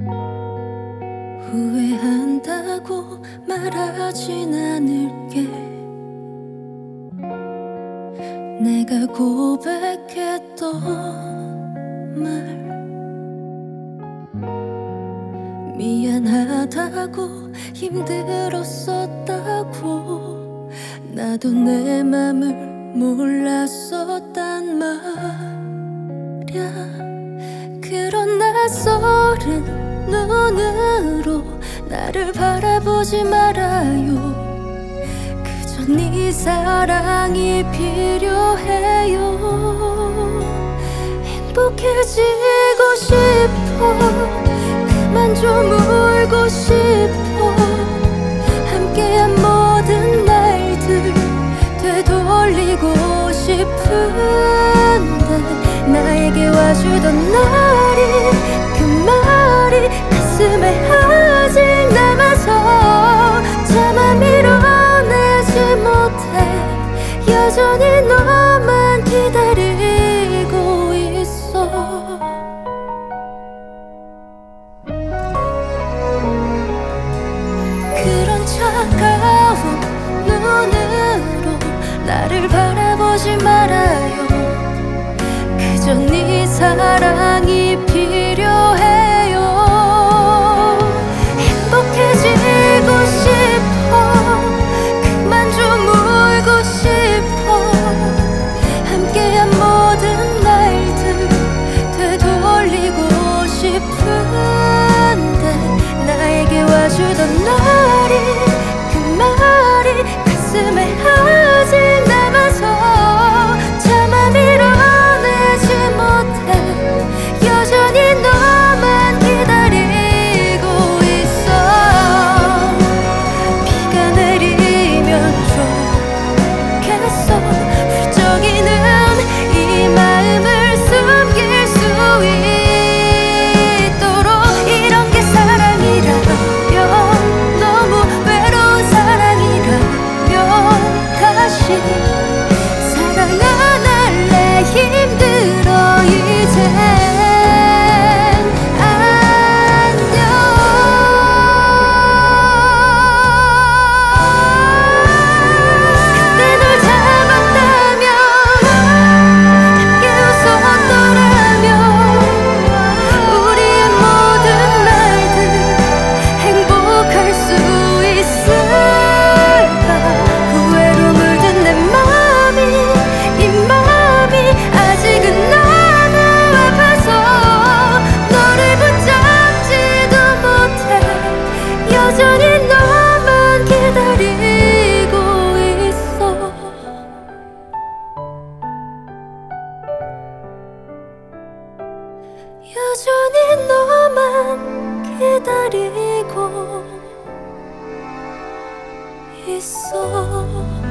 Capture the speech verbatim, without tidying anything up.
후회한다고 말하진 않을게. 내가 고백했던 말, 미안하다고 힘들었었다고, 나도 내 맘을 몰랐었단 말야. 그런 낯설은 눈으로 나를 바라보지 말아요. 그저 네 사랑이 필요해요. 행복해지고 싶어. 그만 좀 울고 싶어. 함께한 모든 날들 되돌리고 싶은데, 나에게 와주던 날이, 그 말이 가슴에 아직 남아서 차마 밀어내지 못해. 여전히 너만 기다리고 있어. 그런 차가운 눈으로 나를 바라보지 말아요. 그저 네 사랑이 필요해요. 행복해지고 싶어. 그만 좀 울고 싶어. 함께한 모든 날들 되돌리고 싶은데, 나에게 와주던 날이, 그 말이 가슴에 아직 남아서 차마 밀어내지 못해. 여전히 너만 기다리고 있어. 비가 내리면 좋겠어. 훌쩍이는 이 마음을 숨길 수 있도록. 이런 게 사랑이라면, 너무 외로운 사랑이라면 다시 사랑 안 할래. 힘들어 이젠. 안녕. 그때 널 잡았다면, 함께 웃었더라면, 우리의 모든 날들 행복할 수 있을까. 후회로 물든 내 맘이, 이 맘이 아직은 너무 아파서 너를 붙잡지도 못해. 여전히 너만 기다리고 있어. 여전히 너만 기다리고 있어.